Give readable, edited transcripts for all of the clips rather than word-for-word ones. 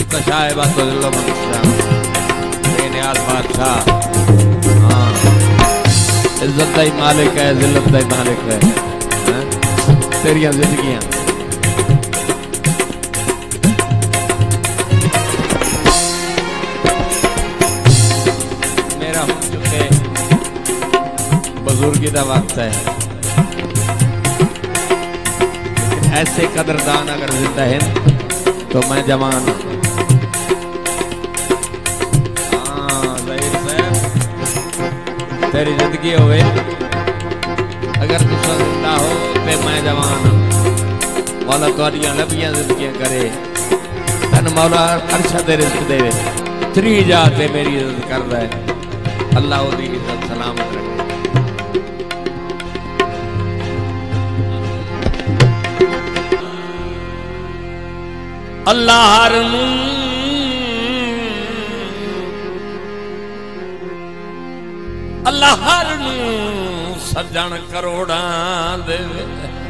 मुस्तशाह बेनियाज बादशाह। हाँ, इज्जत का ही मालिक है, जिल्लत का ही मालिक है। तेरिया जिंदगियां मेरा हो चुके बुजुर्गी का वक्त है, लेकिन ऐसे कदरदान अगर जिंदा है तो मैं जवान हूं। हाँ ज़हीर साहब, तेरी जिंदगी होवे अगर तू जिंदा हो तो मैं जवान हूं। मौला तुहाडियां लंबियां जिंदगियां करे, तन मौला अरशा दे रिज़्क़ देवे। त्री जाते मेरी इज्जत करदा है, अल्लाह ओदी इज्जत सलामत रखे। अल्लाह हर अल्लाह हर सज्जन करोड़ा देवे।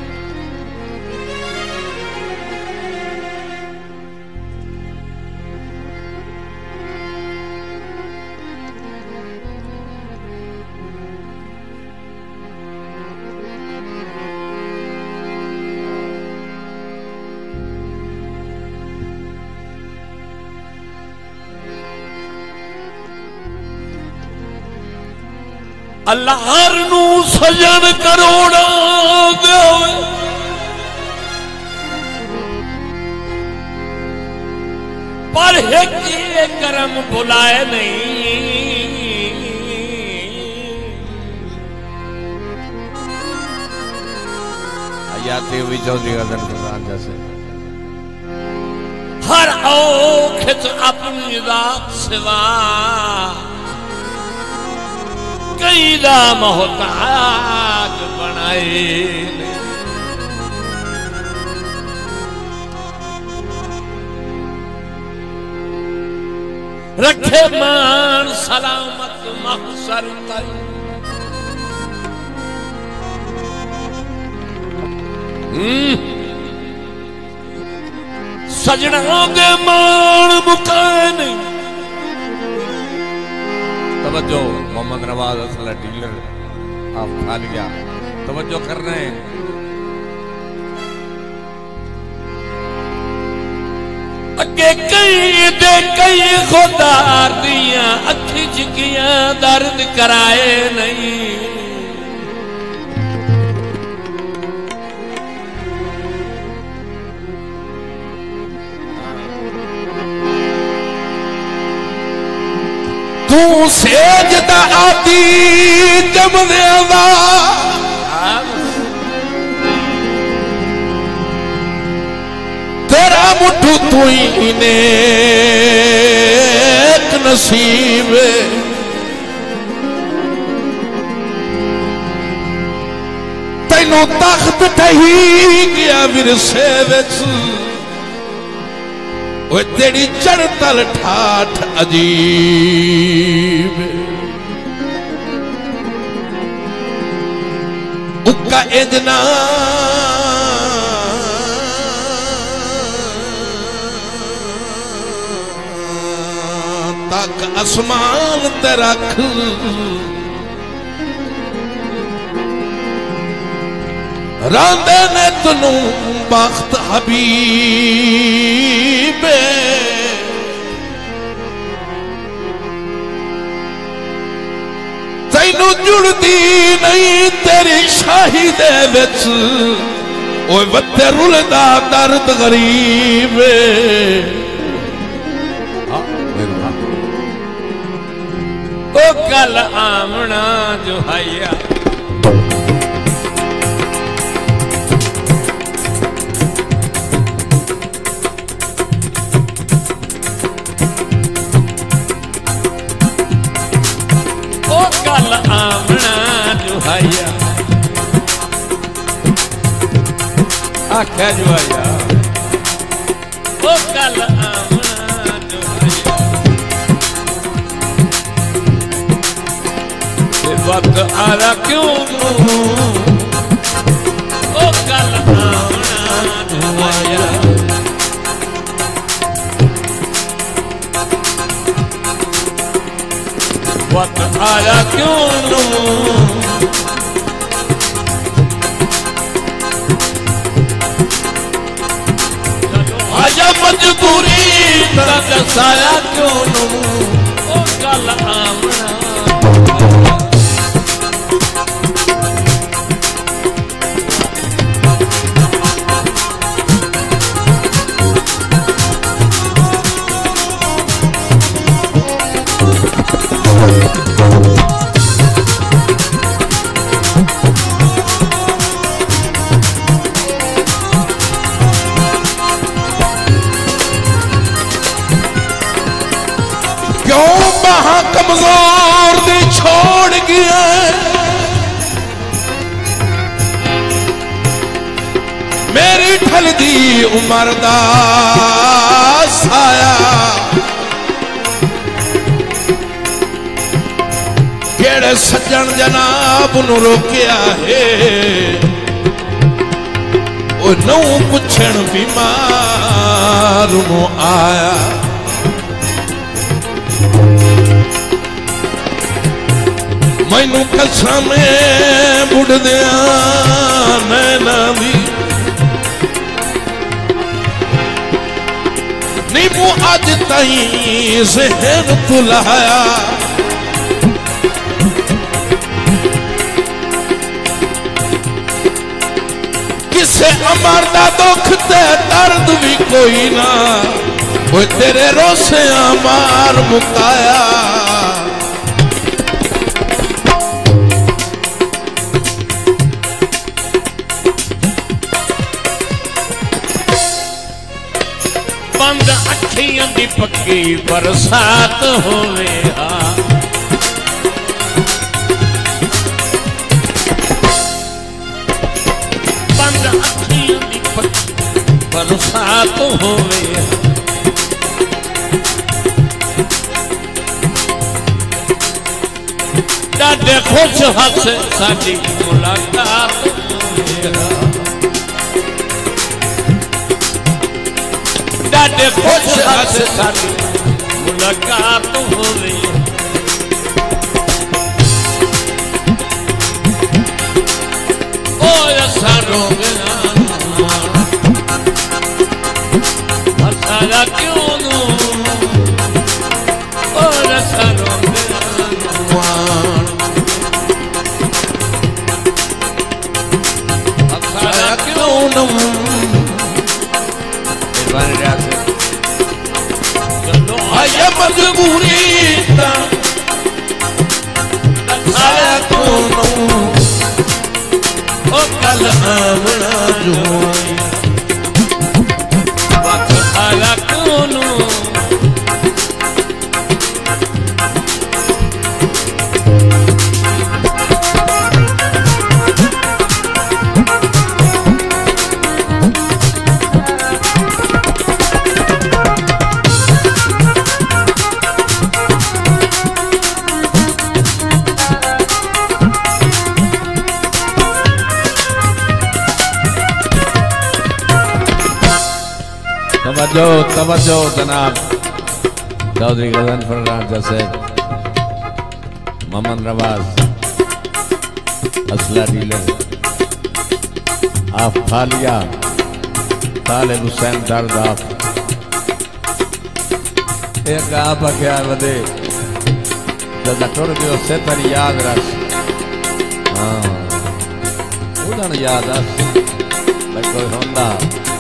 अल्लाह हर नू सजन करोड़ा देवे, पर एक करम बुलाए नहीं। आयाते हुई चौधरी गजन कुरान जैसे हर औखित अपनी रात सिवा कई दा मोहताज बनाए। रखे मान सलामत महसर तई, सजना दे मान मुकाए नहीं। तवज्जो, मोहम्मद नवाज असल डीलर आप खा लिया, तवज्जो कर रहे हैं। अगे कई दे कई खुदार दिया अखी चिकियां दर्द कराए नहीं। तू सेजदा आदि जमनेवा, तेरा मुठू तू ही नेक नसीब। तैनू तख्त ठही गया विरसे विच, वो तेरी चढ़तल ठाठ अजीब। उक्का इजना तक आसमान ते रख, रांदे ने तनू बख्त हबीब। तैनू जुड़दी नहीं तेरी शाही दे विच, ओए वत्ते रुलदा दर्द गरीब। ओ कल आमना जो हैया, कल आमना जुहाया, आख्या जुहाया, ओ कल आमना जुहाया। वक्त आरा क्यों ओ कल आमना जुहाया। वक्त आया क्यों नू आया मजबूरी दसाया क्यों नू ओ गल आमना कमजोर दी छोड़ गया मेरी ढलदी उमर दा साया केड़े सज्जन जनाब नू रोकिया है ओ नौ पुछण बीमार नू आया मैनू कसम बुढ़दिया नैना दी नीमू अज ताईं ज़हन भुलाया किसे अमर दा दुख ते दर्द भी कोई ना वो तेरे रोसे मार मुकाया बंद अखियां दी पक्की बरसात होवे बंद अखियां दी पक्की बरसात होवे डाडे खुश हस साडी मुलाकात होवे डाडे खुश हस साडी मुलाकात हो रही ओ ऐसा रोगना हसाया क्यों नू ओ ऐसा रोगना हसाया क्यों नू आया मजबूरी दसाया क्यों नू ओ कल आमना जो वक्त आया क्यों नू तवज्जो तवज्जो जनाब चौधरी गजनफर राजा से मोहम्मद रवाज असला डीलर आफालिया तालिब हुसैन दरदाफ एक आप क्या बदे जब टुर गयो से तर याद रख हाँ उधर याद रख भाई कोई होंदा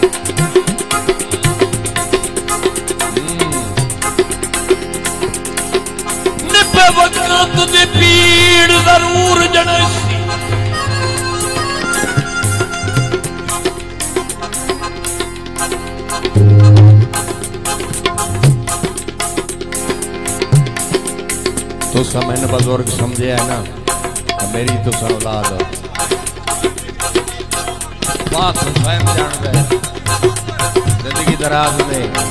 वक्त दी पीड़ जरूर जड़सी तो समय ने बुजुर्ग समझे है ना तो मेरी तो औलाद बात स्वयं जान गए जिंदगी दराज में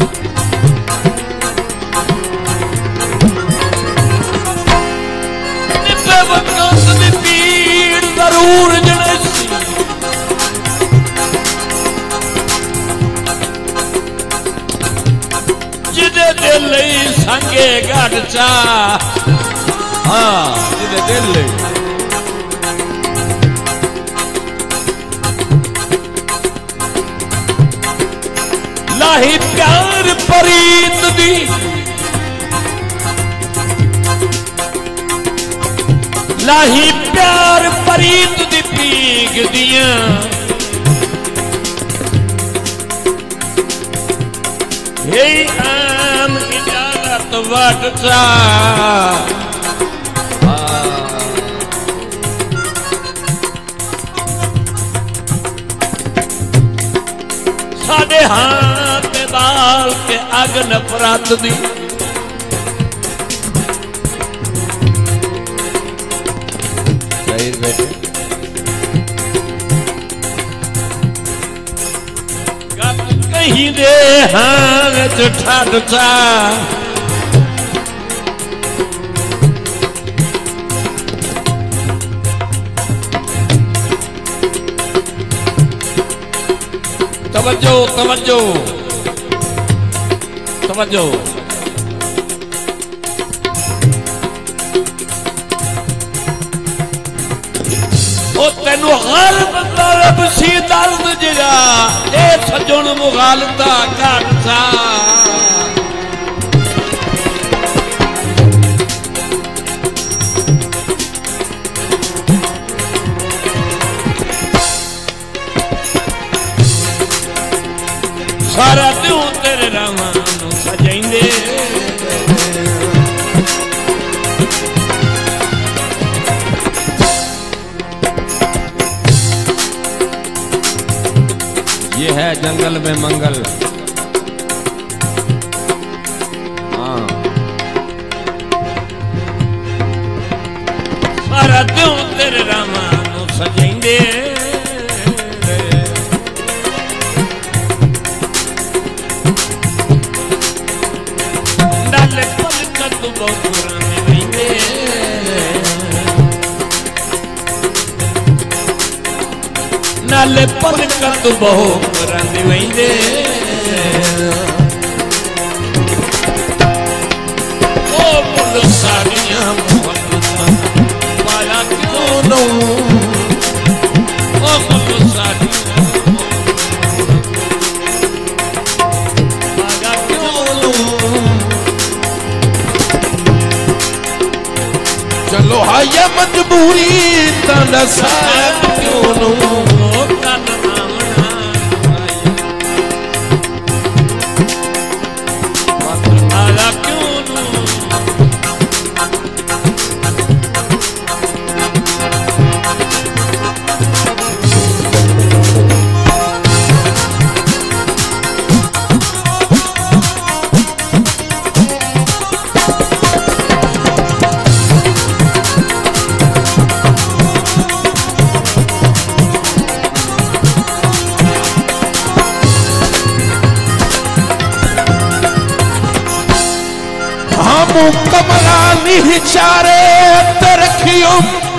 पीड़ जरूर जड़सी जिदे दिल संगे गढ़ चा हाँ जिदे दिल लाही प्यार परीत दी लाही प्यार परीत दी पीग दिया हे आम इजाजत वटसा साडे हाथ बाल के अग नफरत दी बेटे कहीं दे हाथ ठाडसा तवज्जो तवज्जो तवज्जो ओ तेनू हर तरफ सी दर्द जिया ए सजन मुगालता घट सा सारा त्यों तेरे रावां नूं सजाइंदे ये है जंगल में मंगल। हाँ सारा त्यों तेरे रावां नूं सजाइंदे नाले पलकत बहु रंग वेंदे ओ मुल साड़ियां पाया क्यों नू ओ मुल साड़ियां पाया क्यों नू चलो हाया मजबूरी ताना साहब क्यों नू कमला नहीं चारे रखियो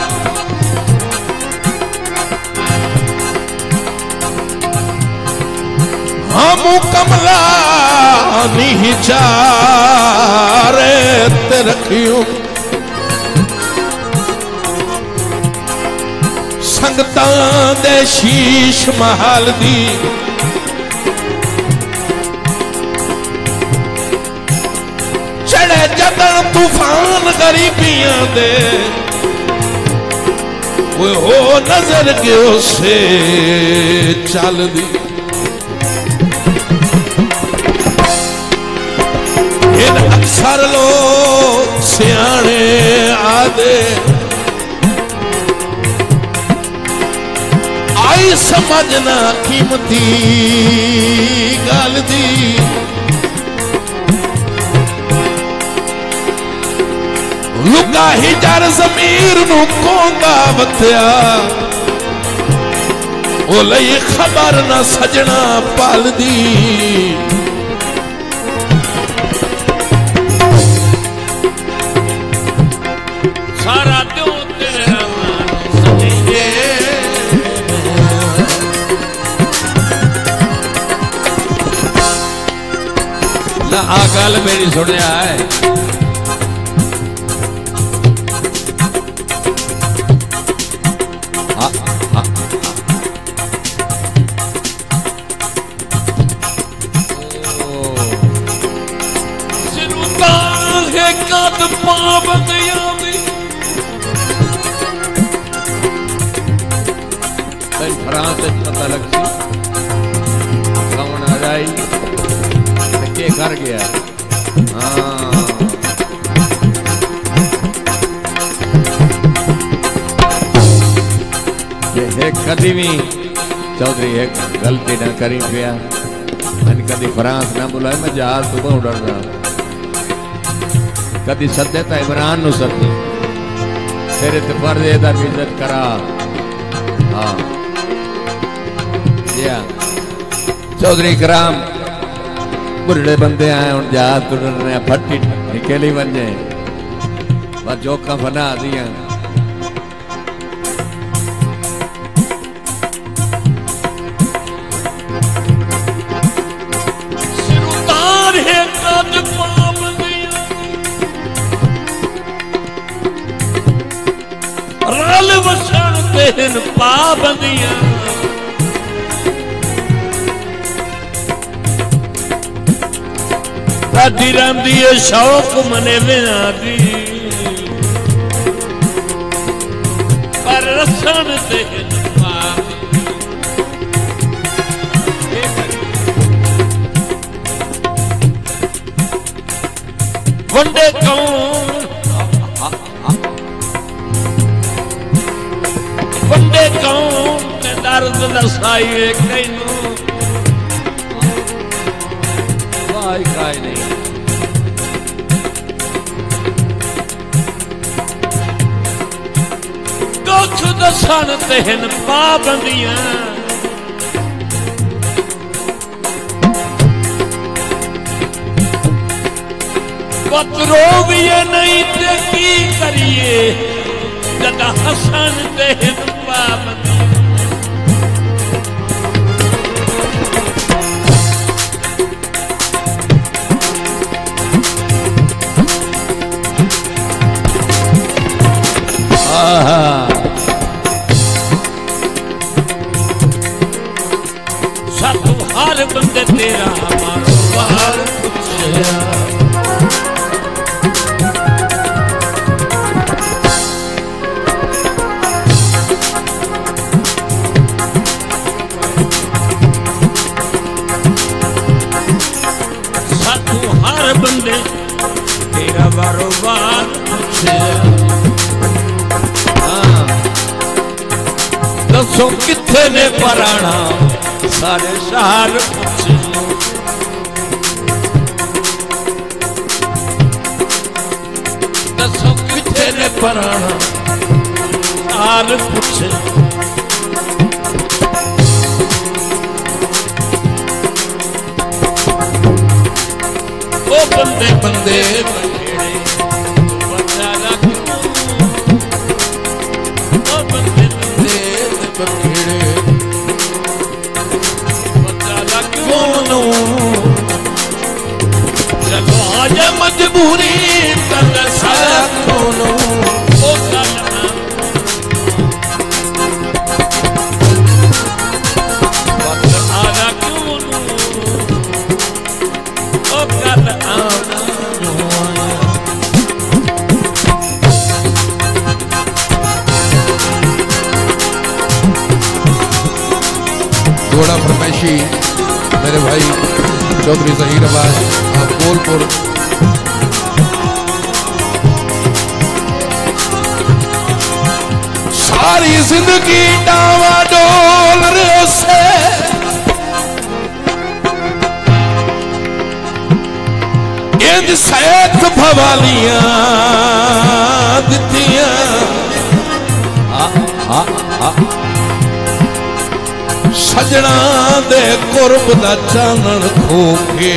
हम कमला नहीं चारे रखियो संगतां दे शीश महल दी जदन तूफान गरीबियां दे वो हो नजर के से चल दी इन अक्सर लोग सियाने आदे आई समझना कीमती गल दी लुका ही जर जमीर नू कोंदा वत्या ओ लई खबर ना सजना पाल दी सारा त्यों तेरे रावां सजाइंदे ला आ गल मेरी सुनिया है कद पाबंदियां दी फ्रांस पता लग सी कौन आ जाई के कर गया। हाँ ये कदी भी चौधरी एक गलती ना करी पिया मैंने कदी फ्रांस ना बुलाए मैं जहाज सुबह उड़ रहा कदी सदे तो इमरान नु सदे तेरे ते फर्ज दा इज्जत करा। हाँ चौधरी कराम बुढ़े बंदे आए हूँ जहाज तुरने फटी निकली बने बस जोखा फना दिया रल वसन तेन पाबंदियां साडी रंदी है शौक मने बिना दी पर रसन तेन वंडे कौन वंडे कौन ते दर्द दसाइए कैनू वाई काई नहीं दुख दसन तेन पाबंदियां पत्रो भी नहीं ते की करिए जद हसन तेन पाबंदियां सातू हर बंदे तेरा मारो बार पूछया सातू हर बंदे तेरा बारो बार पूछया दसो किथे ने पराना सारे शहर पूछे दसो किथे ने पराना शहर पूछे ओ बंदे बंदे बखेड़े बचा रख ओ बंदे बंदे बखेड़े चलो आज मजबूरी कर खोलो ओ आना क्यों ओ कल आना घोड़ा फरमाइशी मेरे भाई चौधरी ज़हीर अब्बास बोलपुर सारी जिंदगी डावाडोल से इंज सैत भवालियां दितियां सजना दे कुर्ब दा चानन खोके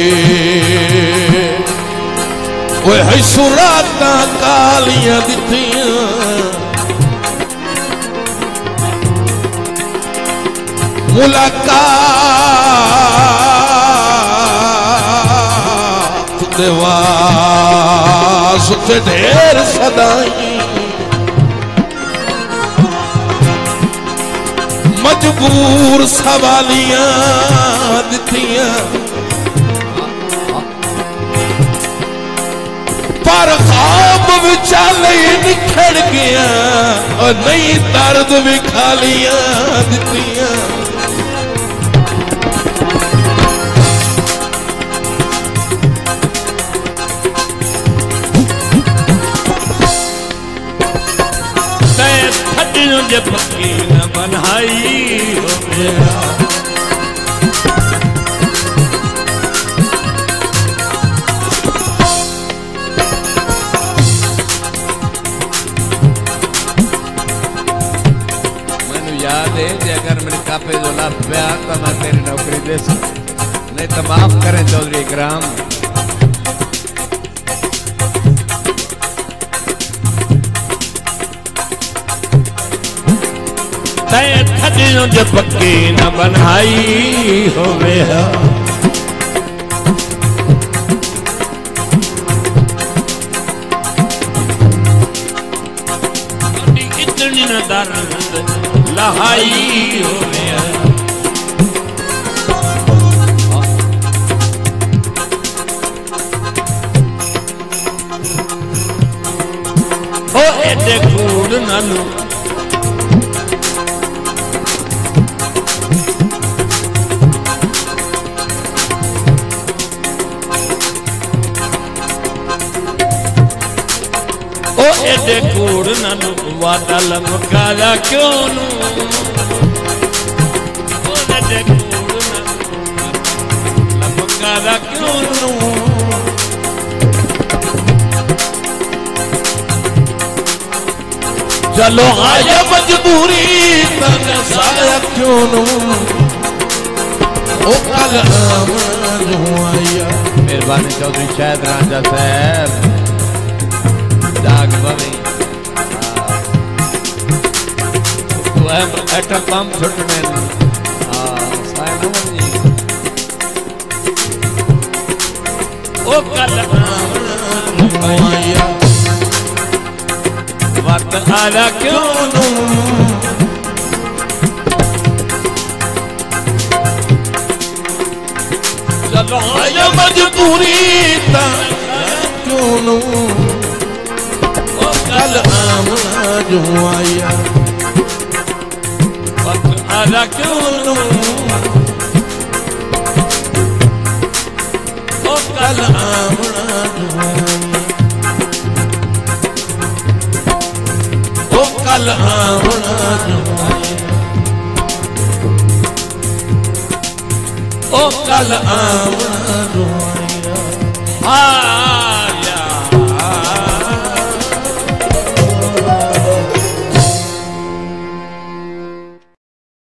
ओए है सुरातां कालियां दितियां मुलाकात दे वास्ते ढेर सदाई मजबूर सवालियां दितियां पर ख्वाब विचाले निखड़ गया और नई दर्द भी खालियां दितियां जे पक्की न बनाई हो गया मैनू याद है जे अगर मेरे कापे जो लाभ पिया तो मैं तेरी नौकरी दे सकता नहीं तो माफ करें चौधरी इकराम थदियों जे पक्की न बनाई होवे इतनी न दर्द लहाई होवे ओ एडे कूड़ नानू एडे कूड़ नानू वादा लमकारा क्यों नू एडे कूड़ नानू लमकारा क्यों नू चलो आया मजबूरी तन साया क्यों नू ओ कल आमना जो आया मेहरबानी चौधरी शायद राजा साहब जाग बवे तो एटम पंप छुटने साइमन जी ओ कल आया वक्त आला क्यों नू चलो आया मजबूरी तन क्यों नू कल आमना जो आया वक्त आला क्यों नू ओ कल आमना जो आया ओ कल आमना जो आया ओ कल आमना जो आया